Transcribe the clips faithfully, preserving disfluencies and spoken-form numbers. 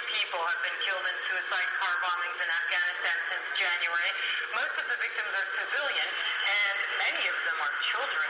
people have been killed in suicide car bombings in Afghanistan since January. Most of the victims are civilian, and many of them are children.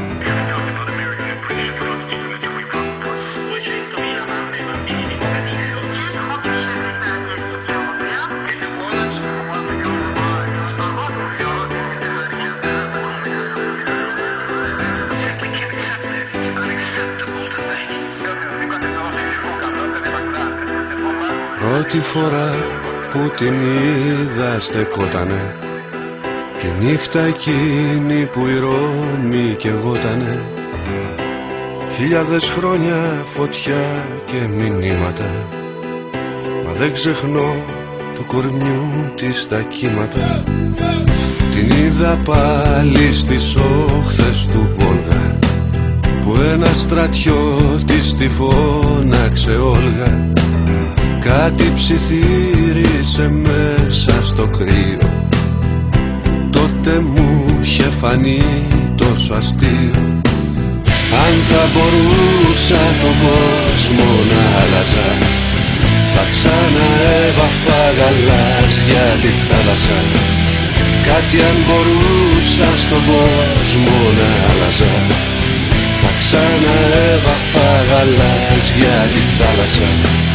Πρώτη φορά που την είδα στεκότανε και νύχτα εκείνη που η Ρώμη καιγότανε. Χιλιάδες χρόνια φωτιά και μηνύματα, μα δεν ξεχνώ το κορμιού της τα κύματα. Την είδα πάλι στις όχθες του Βόλγα, που ένα στρατιώτης τη φώναξε Όλγα. Κάτι ψιθύρισε μέσα στο κρύο, τότε μου είχε φανεί τόσο αστείο. Αν θα μπορούσα τον κόσμο να άλλαζα, θα ξαναέβαφα γαλάζια τη θάλασσα. Κάτι αν μπορούσα στον κόσμο να άλλαζα, θα ξαναέβαφα γαλάζια τη θάλασσα.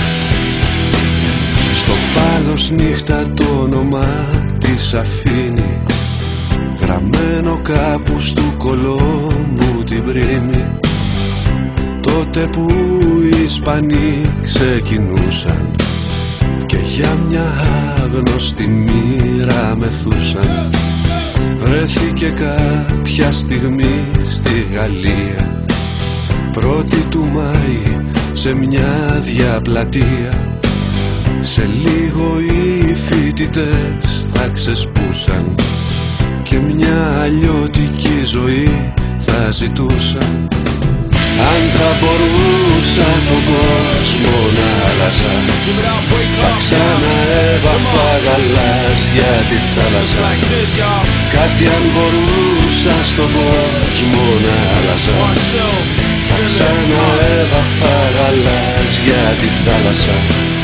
Στο πάλος νύχτα το όνομα της αφήνει, γραμμένο κάπου στου κολόμου την πρίμη. Τότε που οι Ισπανοί ξεκινούσαν και για μια άγνωστη μοίρα μεθούσαν, βρέθηκε κάποια στιγμή στη Γαλλία, πρώτη του Μάη σε μια διαπλατεία. Σε λίγο οι φοιτητές θα ξεσπούσαν και μια αλλιώτικη ζωή θα ζητούσαν. Αν θα μπορούσα τον κόσμο να άλλαζα, θα ξαναέβαφα γαλάζια τη θάλασσα. Κάτι αν μπορούσα στον κόσμο να άλλαζα, θα ξαναέβαφα γαλάζια τη θάλασσα.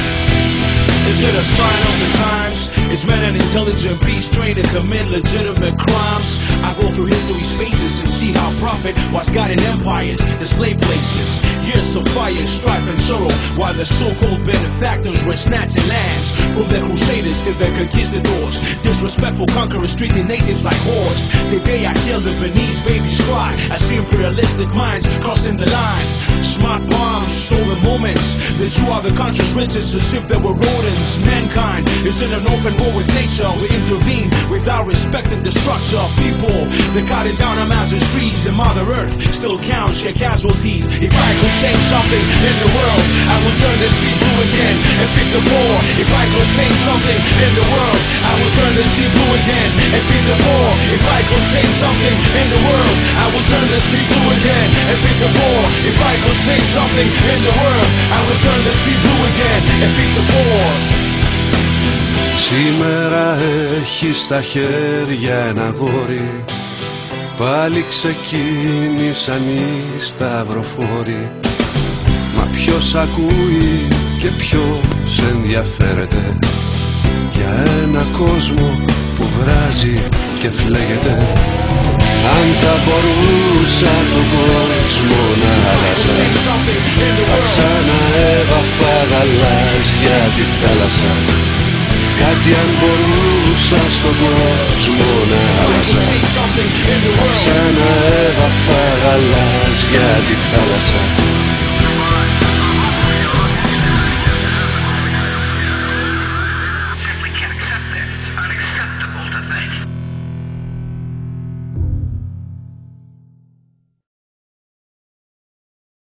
Is it a sign of the times? Is man an intelligent beast trained to commit legitimate crimes? I go through history's pages and see how profit was guiding empires, the slave places. Years of fire, strife and sorrow, while the so-called benefactors were snatching lands from the crusaders to the conquistadors. Disrespectful conquerors treating natives like whores. The day I hear the Benin's babies cry, I see imperialistic minds crossing the line. Smart bombs, stolen moments, the true other countries' riches as if they were rodents. Mankind is in an open war with nature. We intervene without respecting the structure of people. They're cutting down Amazon's trees, and Mother Earth still counts your casualties. If I could change something in the world, I would turn the sea blue again and feed the poor. If I could change something in the world, I would turn the sea blue again and feed the poor. If I could change something in the world, I would turn the sea blue again and feed the poor. If I could change something in the world, I would turn the sea blue again and feed the poor. Σήμερα έχει στα χέρια ένα γόρι, πάλι ξεκίνησαν οι σταυροφόροι. Μα ποιος ακούει και ποιος ενδιαφέρεται για ένα κόσμο που βράζει και φλέγεται. Αν θα μπορούσα τον κόσμο να άλλαζα, θα ξαναέβαφα γαλάζια τη θάλασσα. Κάτι αν μπορούσα στον κόσμο να άλλαζα, θα ξαναέβαφα γαλάζια τη θάλασσα.